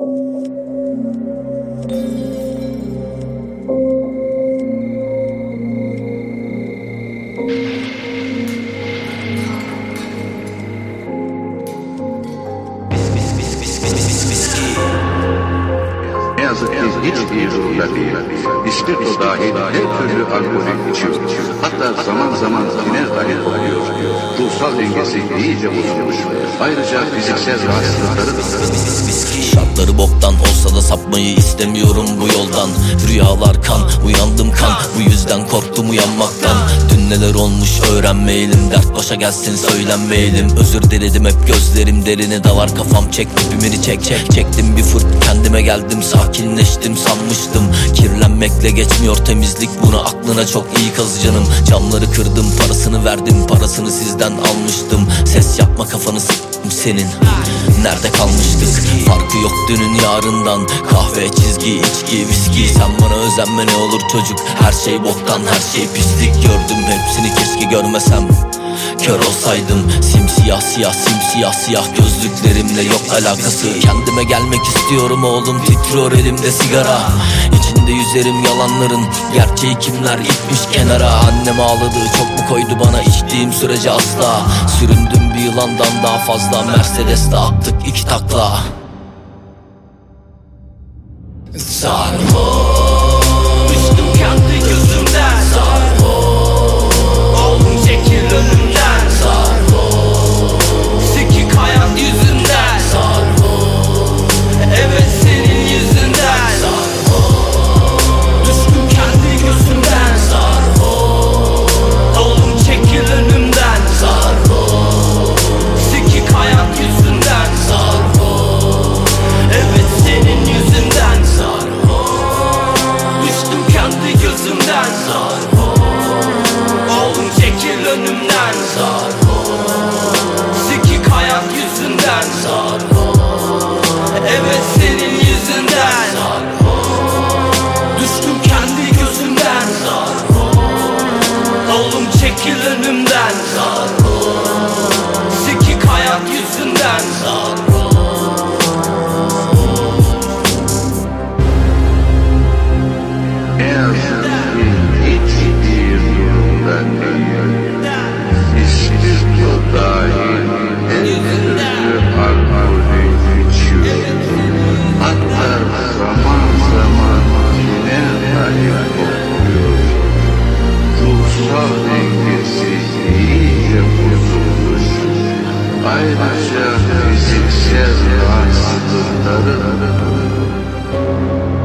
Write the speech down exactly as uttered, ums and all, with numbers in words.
Ne yazık ki hiçbir durumda değil. İspirto dahil her türlü alkolü içiyor. Hatta zaman zaman tiner dahi oluyor. Ruhsal dengesi iyice bozulmuş. Ayrıca fiziksel rahatsızlıkları da. Şartları boktan olsa da sapmayı istemiyorum bu yoldan. Rüyalar kan, uyandım kan. Bu yüzden korktum uyanmaktan. Dün neler olmuş öğrenmeyelim. Dert başa gelsin söylenmeyelim. Özür diledim hep gözlerim derine dalar. Kafam çekti bimini çek çek. Çektim bir fırt kendime geldim. Sakinleştim sanmıştım. Kirlenmekle geçmiyor temizlik, bunu aklına çok iyi kaz canım. Camları kırdım, parasını verdim. Parasını sizden almıştım. Ses yapma, kafanı s**tim senin. Nerede kalmıştık? Farkı yok dünün yarından. Kahve, çizgi, içki, viski. Sen bana özenme ne olur çocuk. Her şey boktan, her şey pislik. Gördüm hepsini, keşke görmesem. Kör olsaydım. Simsiyah siyah simsiyah siyah gözlüklerimle yok alakası. Kendime gelmek istiyorum oğlum, titriyor elimde sigara. İçinde yüzerim yalanların, gerçeği kimler itmiş kenara. Annem ağladı, çok mu koydu bana içtiğim sürece asla. Süründüm bir yılandan daha fazla. Mercedes'te attık iki takla. Sarhoş düştüm kendi gözümden. Sarhoş oğlum çekil önümden. Sarhoş sikik hayat yüzünden. Sarhoş evet senin yüzünden. Sarhoş düştüm kendi gözümden. Sarhoş oğlum çekil önümden. Sarhoş sikik hayat yüzünden. Sarhoş evet senin yüzünden. Düştüm kendi gözümden. Oğlum çekil önümden. Sikik hayat yüzünden. Evet senin yüzünden. Düştüm kendi gözümden. Oğlum çekil önümden. Sikik hayat yüzünden. Ne yazık ki hiçbir durumda değil. İspirto dahil her türlü alkolü içiyor. Hatta zaman zaman tiner dahi oluyor. Ruhsal dengesi iyice bozulmuş. Ayrıca fiziksel rahatsızlıkları da.